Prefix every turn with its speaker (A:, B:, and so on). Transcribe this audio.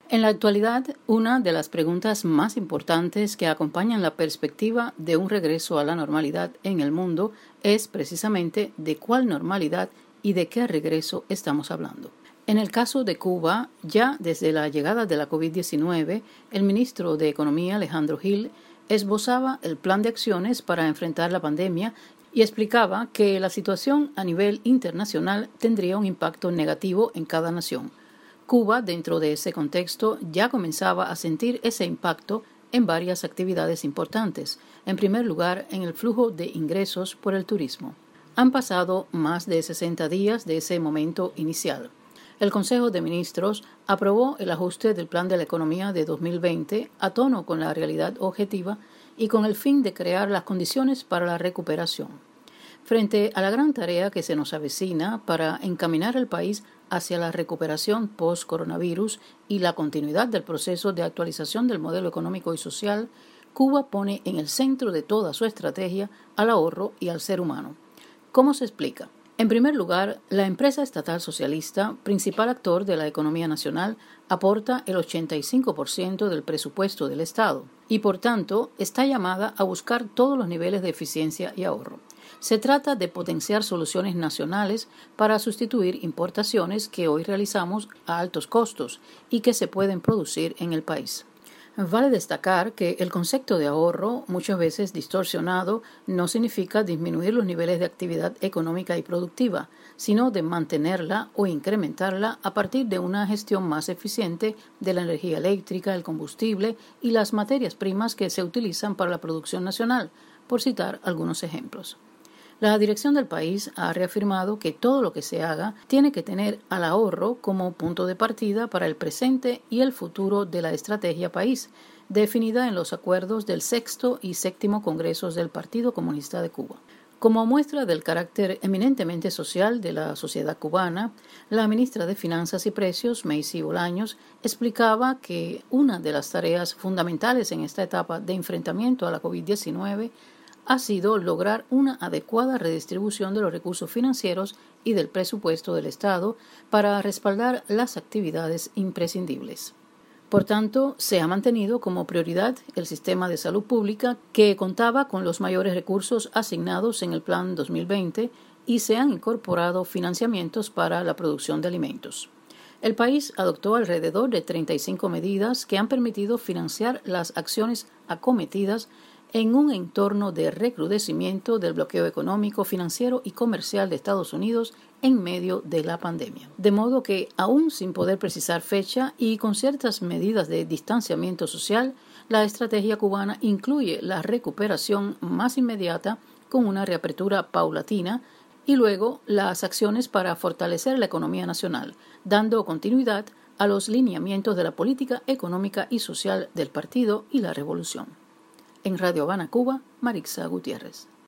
A: En la actualidad, una de las preguntas más importantes que acompañan la perspectiva de un regreso a la normalidad en el mundo es precisamente de cuál normalidad y de qué regreso estamos hablando. En el caso de Cuba, ya desde la llegada de la COVID-19, el ministro de Economía, Alejandro Gil, esbozaba el plan de acciones para enfrentar la pandemia y explicaba que la situación a nivel internacional tendría un impacto negativo en cada nación. Cuba, dentro de ese contexto, ya comenzaba a sentir ese impacto en varias actividades importantes. En primer lugar, en el flujo de ingresos por el turismo. Han pasado más de 60 días de ese momento inicial. El Consejo de Ministros aprobó el ajuste del Plan de la Economía de 2020 a tono con la realidad objetiva y con el fin de crear las condiciones para la recuperación. Frente a la gran tarea que se nos avecina para encaminar al país hacia la recuperación post-coronavirus y la continuidad del proceso de actualización del modelo económico y social, Cuba pone en el centro de toda su estrategia al ahorro y al ser humano. ¿Cómo se explica? En primer lugar, la empresa estatal socialista, principal actor de la economía nacional, aporta el 85% del presupuesto del Estado y, por tanto, está llamada a buscar todos los niveles de eficiencia y ahorro. Se trata de potenciar soluciones nacionales para sustituir importaciones que hoy realizamos a altos costos y que se pueden producir en el país. Vale destacar que el concepto de ahorro, muchas veces distorsionado, no significa disminuir los niveles de actividad económica y productiva, sino de mantenerla o incrementarla a partir de una gestión más eficiente de la energía eléctrica, el combustible y las materias primas que se utilizan para la producción nacional, por citar algunos ejemplos. La dirección del país ha reafirmado que todo lo que se haga tiene que tener al ahorro como punto de partida para el presente y el futuro de la estrategia país, definida en los acuerdos del sexto y séptimo Congresos del Partido Comunista de Cuba. Como muestra del carácter eminentemente social de la sociedad cubana, la ministra de Finanzas y Precios, Macy Bolaños, explicaba que una de las tareas fundamentales en esta etapa de enfrentamiento a la COVID-19 ha sido lograr una adecuada redistribución de los recursos financieros y del presupuesto del Estado para respaldar las actividades imprescindibles. Por tanto, se ha mantenido como prioridad el sistema de salud pública, que contaba con los mayores recursos asignados en el Plan 2020 y se han incorporado financiamientos para la producción de alimentos. El país adoptó alrededor de 35 medidas que han permitido financiar las acciones acometidas en un entorno de recrudecimiento del bloqueo económico, financiero y comercial de Estados Unidos en medio de la pandemia. De modo que, aún sin poder precisar fecha y con ciertas medidas de distanciamiento social, la estrategia cubana incluye la recuperación más inmediata con una reapertura paulatina y luego las acciones para fortalecer la economía nacional, dando continuidad a los lineamientos de la política económica y social del partido y la revolución. En Radio Habana, Cuba, Marixa Gutiérrez.